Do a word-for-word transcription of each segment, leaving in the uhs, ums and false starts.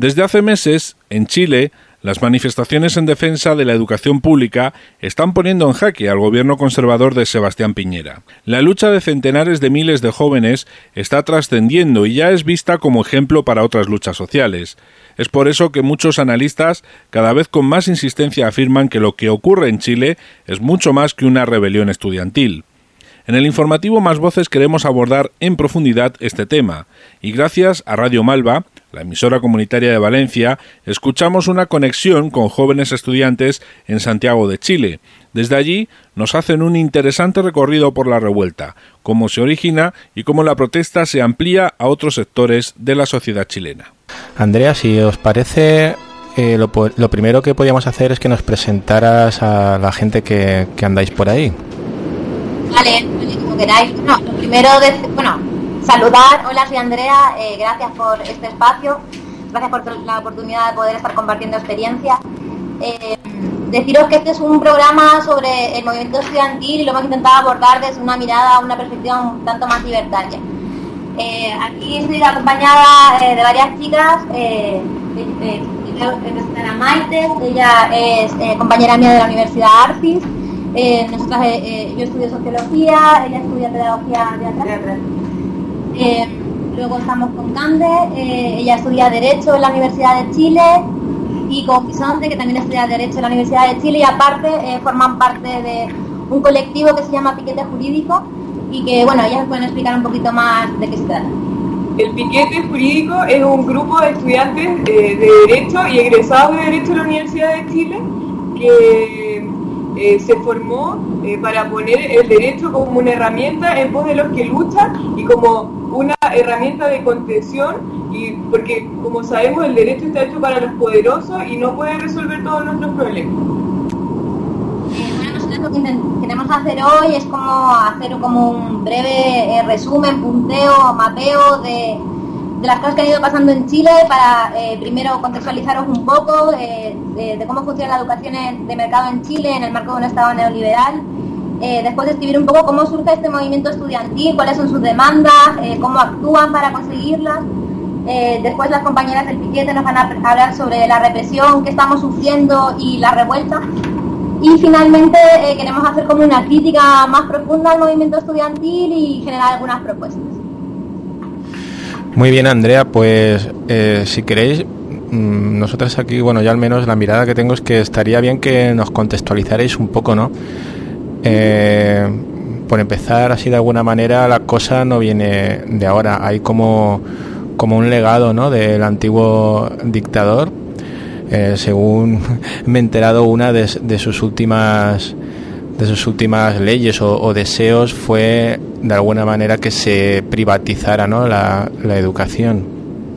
Desde hace meses, en Chile, las manifestaciones en defensa de la educación pública están poniendo en jaque al gobierno conservador de Sebastián Piñera. La lucha de centenares de miles de jóvenes está trascendiendo y ya es vista como ejemplo para otras luchas sociales. Es por eso que muchos analistas cada vez con más insistencia afirman que lo que ocurre en Chile es mucho más que una rebelión estudiantil. En el informativo Más Voces queremos abordar en profundidad este tema y gracias a Radio Malva, la emisora comunitaria de Valencia, escuchamos una conexión con jóvenes estudiantes en Santiago de Chile. Desde allí nos hacen un interesante recorrido por la revuelta, cómo se origina y cómo la protesta se amplía a otros sectores de la sociedad chilena. Andrea, si os parece, eh, lo, lo primero que podríamos hacer es que nos presentaras a la gente que, que andáis por ahí. Vale, como queráis. No, lo primero, de, bueno, saludar. Hola, soy Andrea. Eh, gracias por este espacio. Gracias por la oportunidad de poder estar compartiendo experiencia. Eh, deciros que este es un programa sobre el movimiento estudiantil y lo hemos intentado abordar desde una mirada, una perspectiva un tanto más libertaria. Eh, aquí estoy acompañada eh, de varias chicas. Eh, eh, eh, Maite, ella es eh, compañera mía de la Universidad Arcis. Eh, nosotras, eh, eh, yo estudio Sociología, ella estudia Pedagogía Teatral. Eh, luego estamos con Cande, eh, ella estudia Derecho en la Universidad de Chile, y con Bisonte, que también estudia Derecho en la Universidad de Chile, y aparte eh, forman parte de un colectivo que se llama Piquete Jurídico, y que, bueno, ellas pueden explicar un poquito más de qué se trata. El Piquete Jurídico es un grupo de estudiantes eh, de Derecho y egresados de Derecho de la Universidad de Chile que Eh, se formó eh, para poner el derecho como una herramienta en pos de los que luchan y como una herramienta de contención, y porque como sabemos el derecho está hecho para los poderosos y no puede resolver todos nuestros problemas. Eh, bueno, nosotros lo que queremos hacer hoy es como hacer como un breve eh, resumen, punteo, mapeo de de las cosas que han ido pasando en Chile para eh, primero contextualizaros un poco eh, de, de cómo funciona la educación en, de mercado en Chile en el marco de un Estado neoliberal, eh, después describir un poco cómo surge este movimiento estudiantil, cuáles son sus demandas, eh, cómo actúan para conseguirlas, eh, después las compañeras del piquete nos van a hablar sobre la represión que estamos sufriendo y la revuelta, y finalmente eh, queremos hacer como una crítica más profunda al movimiento estudiantil y generar algunas propuestas. Muy bien, Andrea, pues eh, si queréis, mmm, nosotros aquí, bueno, ya al menos la mirada que tengo es que estaría bien que nos contextualizarais un poco, ¿no? Eh, por empezar, así de alguna manera, la cosa no viene de ahora, hay como, como un legado, ¿no?, del antiguo dictador. Eh, según me he enterado, una de, de sus últimas de sus últimas leyes o, o deseos fue de alguna manera que se privatizara, ¿no?, la, la educación.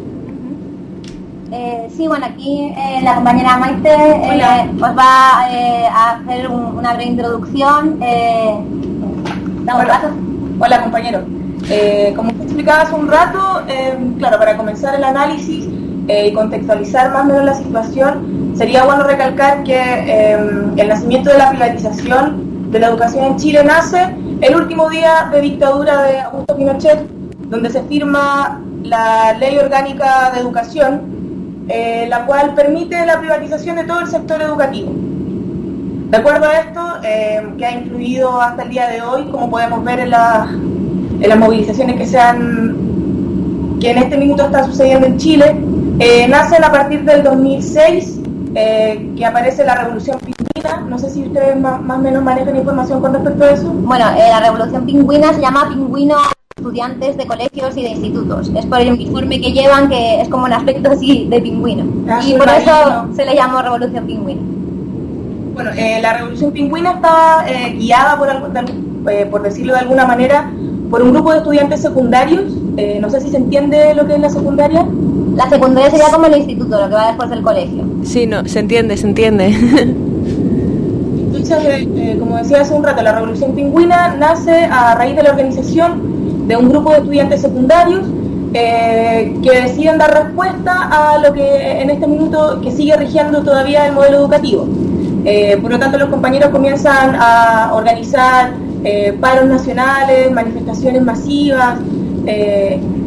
Eh, sí, bueno, aquí eh, la compañera Maite eh, os va eh, a hacer un, una breve introducción. Eh, Hola, hola compañero. Eh, como te explicaba hace un rato, eh, claro, para comenzar el análisis eh, y contextualizar más o menos la situación, sería bueno recalcar que eh, el nacimiento de la privatización de la educación en Chile nace el último día de dictadura de Augusto Pinochet, donde se firma la Ley Orgánica de Educación, eh, la cual permite la privatización de todo el sector educativo. De acuerdo a esto, eh, que ha influido hasta el día de hoy, como podemos ver en, la, en las movilizaciones que se han, que en este minuto están sucediendo en Chile, eh, nacen a partir del dos mil seis, eh, que aparece la Revolución Pingüina. No sé si ustedes más, más o menos manejan información con respecto a eso. Bueno, eh, la Revolución Pingüina se llama Pingüino estudiantes de colegios y de institutos. Es por el uniforme que llevan, que es como un aspecto así de pingüino. Ah, y por marino. Eso se le llamó Revolución Pingüina. Bueno, eh, la Revolución Pingüina está eh, guiada, por, eh, por decirlo de alguna manera, por un grupo de estudiantes secundarios. Eh, no sé si se entiende lo que es la secundaria. La secundaria sería como el instituto, lo que va después del colegio. Sí, no, se entiende, se entiende. Entonces, eh, eh, como decía hace un rato, la Revolución Pingüina nace a raíz de la organización de un grupo de estudiantes secundarios eh, que deciden dar respuesta a lo que en este minuto que sigue rigiendo todavía el modelo educativo. Eh, por lo tanto, los compañeros comienzan a organizar eh, paros nacionales, manifestaciones masivas, eh,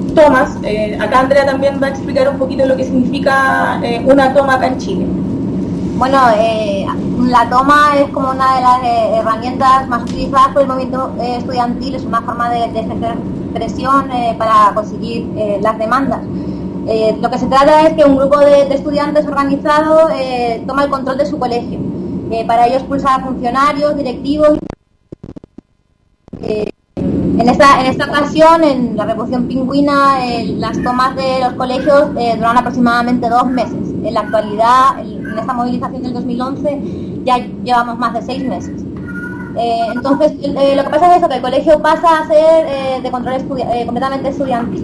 tomas. Eh, acá Andrea también va a explicar un poquito lo que significa eh, una toma acá en Chile. Bueno, eh, la toma es como una de las eh, herramientas más utilizadas por el movimiento eh, estudiantil, es una forma de, de ejercer presión eh, para conseguir eh, las demandas. Eh, lo que se trata es que un grupo de, de estudiantes organizado eh, toma el control de su colegio. Eh, para ello expulsa a funcionarios, directivos. Eh, en, esta, en esta ocasión, en la Revolución Pingüina, eh, las tomas de los colegios eh, duran aproximadamente dos meses. En la actualidad, en esta movilización del dos mil once, ya llevamos más de seis meses. Eh, entonces, eh, lo que pasa es eso, que el colegio pasa a ser eh, de control estudi- eh, completamente estudiantil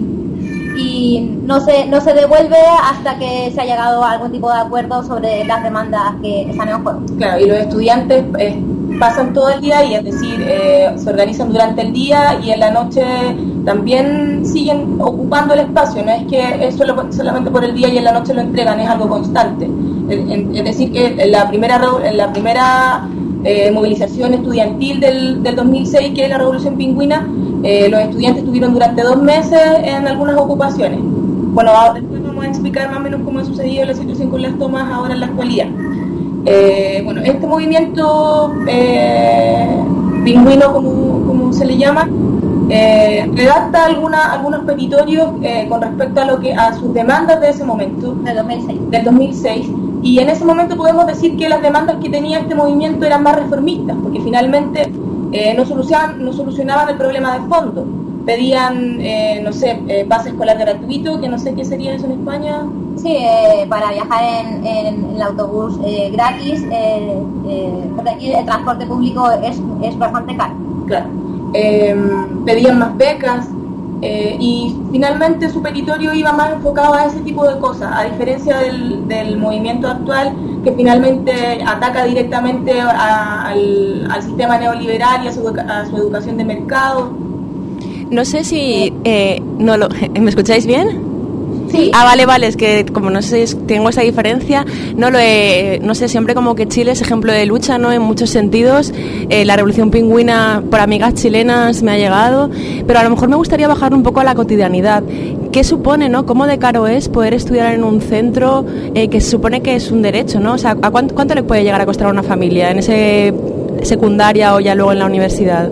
y no se, no se devuelve hasta que se ha llegado a algún tipo de acuerdo sobre las demandas que están en juego. Claro, y los estudiantes eh, pasan todo el día, y es decir, eh, se organizan durante el día y en la noche también siguen ocupando el espacio. No es que es solo, solamente por el día y en la noche lo entregan, es algo constante. Es decir, que en la primera, en la primera eh, movilización estudiantil del, del dos mil seis, que es la Revolución Pingüina, eh, los estudiantes estuvieron durante dos meses en algunas ocupaciones. Bueno, después vamos a explicar más o menos cómo ha sucedido la situación con las tomas ahora en la actualidad. Eh, bueno, este movimiento eh, pingüino, como, como se le llama, eh, redacta alguna, algunos petitorios eh, con respecto a lo que a sus demandas de ese momento, Del dos mil seis. del dos mil seis, y en ese momento podemos decir que las demandas que tenía este movimiento eran más reformistas, porque finalmente eh, no solucionaban, no solucionaban el problema de fondo. Pedían, eh, no sé, eh, pase escolar gratuito, que no sé qué sería eso en España. Sí, eh, para viajar en, en, en el autobús eh, gratis, eh, eh, porque aquí el transporte público es, es bastante caro. Claro. Eh, pedían más becas eh, y finalmente su petitorio iba más enfocado a ese tipo de cosas, a diferencia del, del movimiento actual, que finalmente ataca directamente a, al, al sistema neoliberal y a su, a su educación de mercado. No sé si... Eh, no lo, ¿me escucháis bien? Sí. Ah, vale, vale, es que como no sé, tengo esa diferencia, no lo he, no sé, siempre como que Chile es ejemplo de lucha, ¿no? En muchos sentidos, eh, la Revolución Pingüina por amigas chilenas me ha llegado, pero a lo mejor me gustaría bajar un poco a la cotidianidad. ¿Qué supone, no? ¿Cómo de caro es poder estudiar en un centro eh, que se supone que es un derecho, ¿no? O sea, ¿a cuánto, cuánto le puede llegar a costar a una familia en ese secundaria o ya luego en la universidad?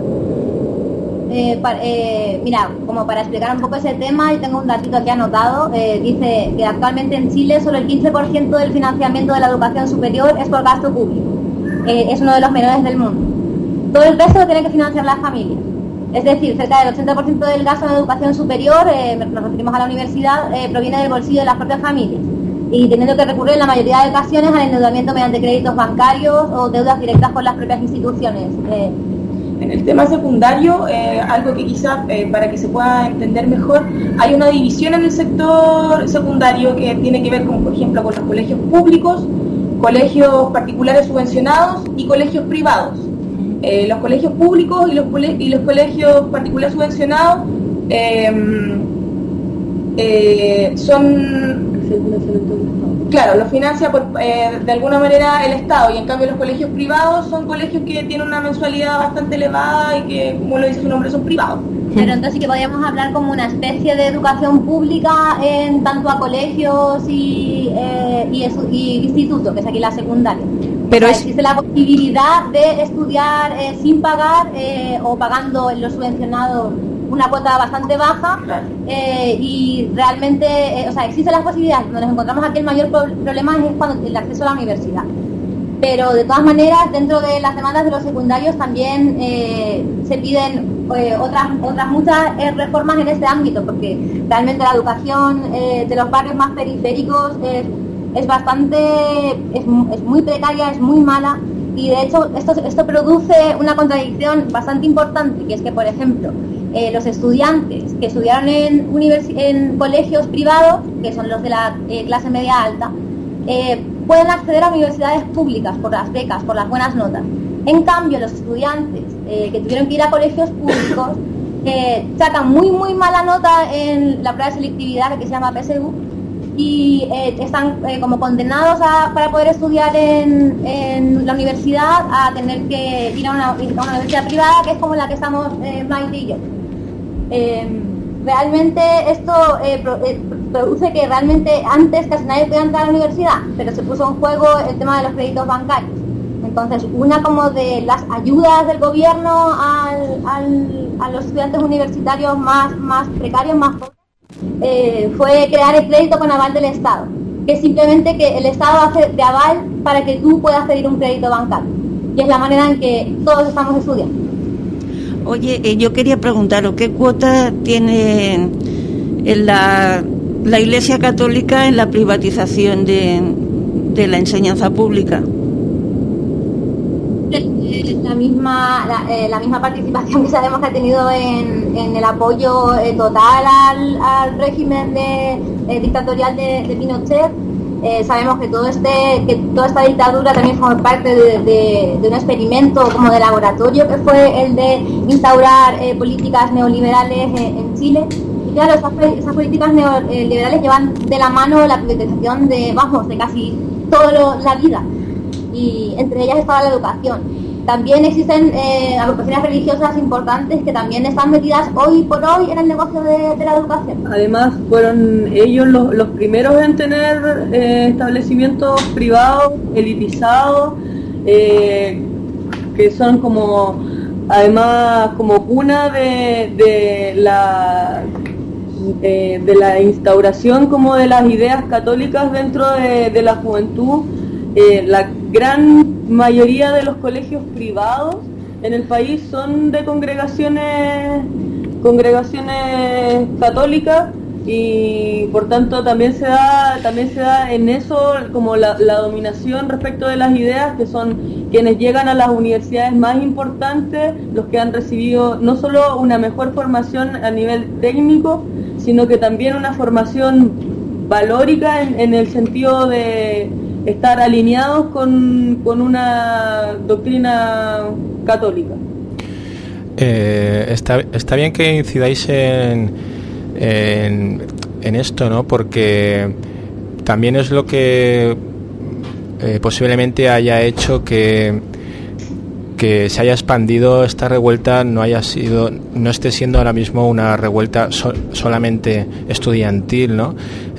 Eh, para, eh, mira, como para explicar un poco ese tema, y tengo un datito aquí anotado, eh, dice que actualmente en Chile solo el quince por ciento del financiamiento de la educación superior es por gasto público. Eh, es uno de los menores del mundo. Todo el resto lo tiene que financiar las familias. Es decir, cerca del ochenta por ciento del gasto en educación superior, eh, nos referimos a la universidad, eh, proviene del bolsillo de las propias familias, y teniendo que recurrir en la mayoría de ocasiones al endeudamiento mediante créditos bancarios o deudas directas por las propias instituciones. Eh, En el tema secundario, eh, algo que quizás eh, para que se pueda entender mejor, hay una división en el sector secundario que tiene que ver con, por ejemplo, con los colegios públicos, colegios particulares subvencionados y colegios privados. Eh, los colegios públicos y los, cole- y los colegios particulares subvencionados eh, eh, son... Claro, lo financia por, eh, de alguna manera el Estado, y en cambio los colegios privados son colegios que tienen una mensualidad bastante elevada y que, como lo dice su nombre, son privados. Pero entonces sí que podríamos hablar como una especie de educación pública en tanto a colegios y, eh, y, estu- y institutos, que es aquí la secundaria. Pero o sea, es... existe la posibilidad de estudiar eh, sin pagar eh, o pagando en lo subvencionado una cuota bastante baja, Claro. eh, y realmente, eh, o sea, existen las posibilidades. Donde nos encontramos aquí el mayor pro- problema es cuando el acceso a la universidad. Pero de todas maneras, dentro de las demandas de los secundarios también eh, se piden eh, otras otras muchas eh, reformas en este ámbito, porque realmente la educación eh, de los barrios más periféricos es, es bastante, es, es muy precaria, es muy mala, y de hecho esto, esto produce una contradicción bastante importante, que es que, por ejemplo, eh, los estudiantes que estudiaron en, universi- en colegios privados, que son los de la eh, clase media alta, eh, pueden acceder a universidades públicas por las becas, por las buenas notas. En cambio, los estudiantes eh, que tuvieron que ir a colegios públicos eh, sacan muy muy mala nota en la prueba de selectividad, que se llama P S U, y eh, están eh, como condenados a, para poder estudiar en, en la universidad, a tener que ir a una, a una universidad privada, que es como la que estamos eh, Maite y yo. Eh, realmente esto eh, pro, eh, produce que realmente antes casi nadie podía entrar a la universidad, pero se puso en juego el tema de los créditos bancarios. Entonces, una como de las ayudas del gobierno al, al, a los estudiantes universitarios más, más precarios, más pobres, eh, fue crear el crédito con aval del Estado, que es simplemente que el Estado hace de aval para que tú puedas pedir un crédito bancario. Y es la manera en que todos estamos estudiando. Oye, eh, yo quería preguntaros, ¿qué cuota tiene en la, la Iglesia Católica en la privatización de, de la enseñanza pública? La misma la, eh, la misma participación que sabemos que ha tenido en, en el apoyo eh, total al, al régimen de, eh, dictatorial de, de Pinochet. Eh, sabemos que todo este que toda esta dictadura también forma parte de, de, de un experimento como de laboratorio que fue el de instaurar eh, políticas neoliberales en, en Chile. Y claro, esas, esas políticas neoliberales llevan de la mano la privatización de, vamos, de casi toda la vida, y entre ellas estaba la educación. También existen eh, agrupaciones religiosas importantes que también están metidas hoy por hoy en el negocio de, de la educación. Además, fueron ellos los, los primeros en tener eh, establecimientos privados, elitizados, eh, que son como, además, como cuna de, de la... Eh, de la instauración como de las ideas católicas dentro de, de la juventud. Eh, la gran mayoría de los colegios privados en el país son de congregaciones congregaciones católicas, y por tanto también se da también se da en eso como la, la dominación respecto de las ideas, que son quienes llegan a las universidades más importantes, los que han recibido no solo una mejor formación a nivel técnico, sino que también una formación valórica en, en el sentido de estar alineados con, con una doctrina católica. Eh, está, está bien que incidáis en, en, en esto, ¿no? Porque también es lo que eh, posiblemente haya hecho que que se haya expandido esta revuelta, no haya sido, no esté siendo ahora mismo una revuelta so, solamente estudiantil, ¿no?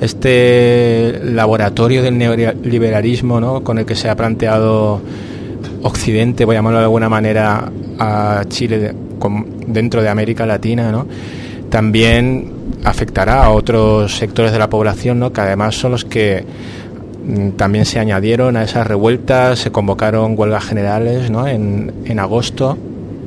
Este laboratorio del neoliberalismo, ¿no?, con el que se ha planteado Occidente, voy a llamarlo de alguna manera, a Chile de, con, dentro de América Latina, ¿no?, también afectará a otros sectores de la población, ¿no?, que además son los que también se añadieron a esas revueltas, se convocaron huelgas generales, ¿no?, en, en agosto.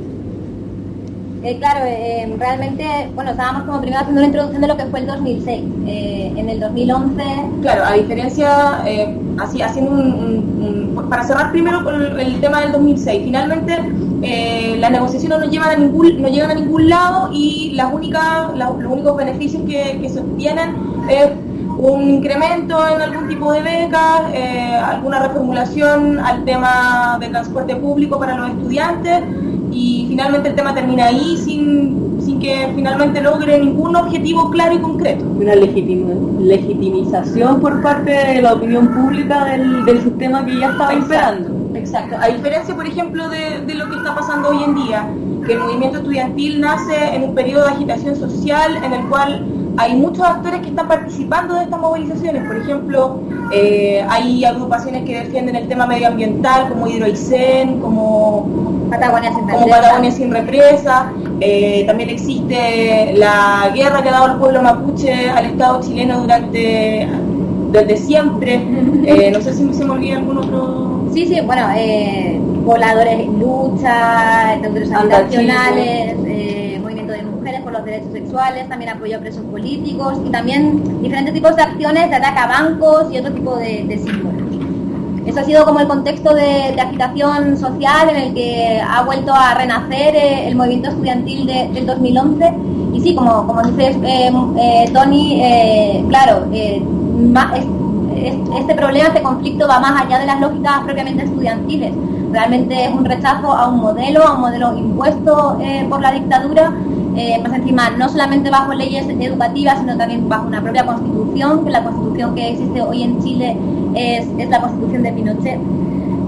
Eh, claro, eh, realmente, bueno, estábamos como primero haciendo una introducción de lo que fue el dos mil seis. Eh, en el dos mil once... Claro, a diferencia, eh, así haciendo un, un, un... Para cerrar primero con el, el tema del dos mil seis, finalmente eh, las negociaciones no llevan a ningún, no llegan a ningún lado, y las únicas, la, los únicos beneficios que, que se obtienen es un incremento en algún tipo de becas, eh, alguna reformulación al tema de transporte público para los estudiantes, y finalmente el tema termina ahí sin, sin que finalmente logre ningún objetivo claro y concreto. Una legitim- legitimización por parte de la opinión pública del, del sistema que ya estaba imperando. Exacto. A diferencia, por ejemplo, de, de lo que está pasando hoy en día, que el movimiento estudiantil nace en un periodo de agitación social en el cual hay muchos actores que están participando de estas movilizaciones. Por ejemplo, eh, hay agrupaciones que defienden el tema medioambiental, como Hidroaicén, como Patagonia sin como represa. Patagonia sin represa. Eh, también existe la guerra que ha dado el pueblo mapuche al Estado chileno durante desde siempre. Eh, no sé si se me olvida algún otro. Sí, sí, bueno, eh, pobladores en lucha, derechos habitacionales, eh, movimiento de mujeres por los derechos sexuales, también apoyo a presos políticos, y también diferentes tipos de acciones de ataque a bancos y otro tipo de, de símbolos. Eso ha sido como el contexto de, de agitación social en el que ha vuelto a renacer eh, el movimiento estudiantil de, del dos mil once. Y sí, como, como dices, eh, eh, Tony, eh, claro, eh, ma, es, es, este problema, este conflicto va más allá de las lógicas propiamente estudiantiles. Realmente es un rechazo a un modelo, a un modelo impuesto eh, por la dictadura, eh, más encima no solamente bajo leyes educativas, sino también bajo una propia constitución, que la constitución que existe hoy en Chile es, es la constitución de Pinochet.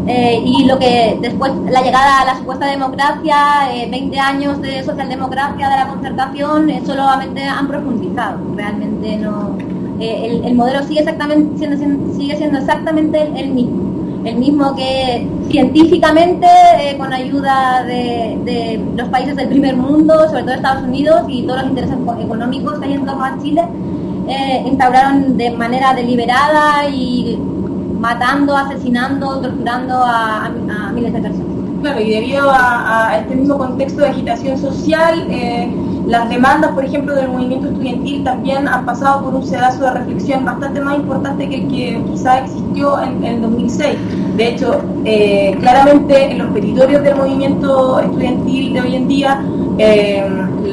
Eh, y lo que después, la llegada a la supuesta democracia, eh, veinte años de socialdemocracia, de la concertación, eh, solamente han profundizado. Realmente no. Eh, el, el modelo sigue exactamente siendo, sigue siendo exactamente el mismo. El mismo que científicamente, eh, con ayuda de, de los países del primer mundo, sobre todo Estados Unidos y todos los intereses económicos que hay en torno a Chile, eh, instauraron de manera deliberada y matando, asesinando, torturando a, a, a miles de personas. Claro, y debido a, a este mismo contexto de agitación social, eh, las demandas, por ejemplo, del movimiento estudiantil también han pasado por un sedazo de reflexión bastante más importante que el que quizá existió en, en el dos mil seis. De hecho, eh, claramente en los petitorios del movimiento estudiantil de hoy en día, eh,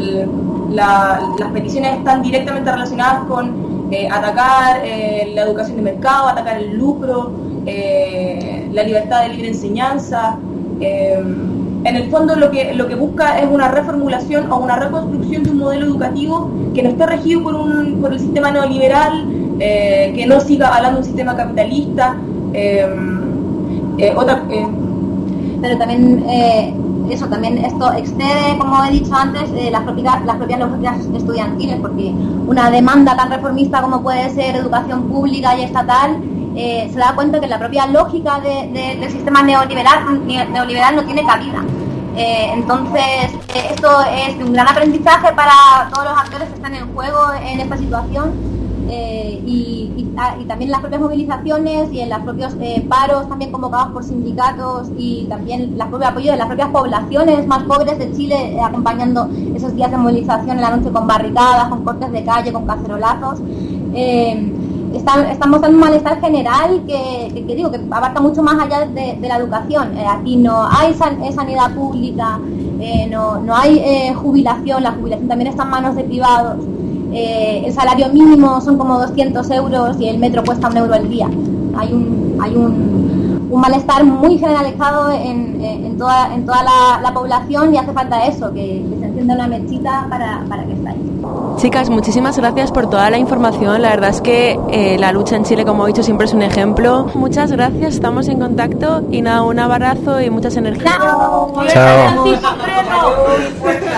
la, las peticiones están directamente relacionadas con eh, atacar eh, la educación de mercado, atacar el lucro, eh, la libertad de libre enseñanza. Eh, en el fondo lo que lo que busca es una reformulación o una reconstrucción de un modelo educativo que no esté regido por un por el sistema neoliberal, eh, que no siga avalando un sistema capitalista. Eh, eh, otra, eh. Pero también eh, eso también esto excede, como he dicho antes, eh, las propias las propias lógicas estudiantiles, porque una demanda tan reformista como puede ser educación pública y estatal, Eh, se da cuenta que la propia lógica de, de, del sistema neoliberal, neoliberal no tiene cabida. Eh, entonces, eh, esto es un gran aprendizaje para todos los actores que están en juego en esta situación, eh, y, y, y también las propias movilizaciones y en los propios eh, paros también convocados por sindicatos y también el propio apoyo de las propias poblaciones más pobres de Chile, eh, acompañando esos días de movilización en la noche con barricadas, con cortes de calle, con cacerolazos. Eh, Están, están mostrando un malestar general que, que, que digo que abarca mucho más allá de, de la educación. Eh, aquí no hay san, sanidad pública, eh, no, no hay eh, jubilación, la jubilación también está en manos de privados. Eh, el salario mínimo son como doscientos euros y el metro cuesta un euro al día. Hay un, hay un, un malestar muy generalizado en, en toda, en toda la, la población, y hace falta eso, que, que se encienda una mechita para, para que esté ahí. Chicas, muchísimas gracias por toda la información. La verdad es que eh, la lucha en Chile, como he dicho, siempre es un ejemplo. Muchas gracias, estamos en contacto y nada, un abrazo y muchas energías. ¡Chao! Chao.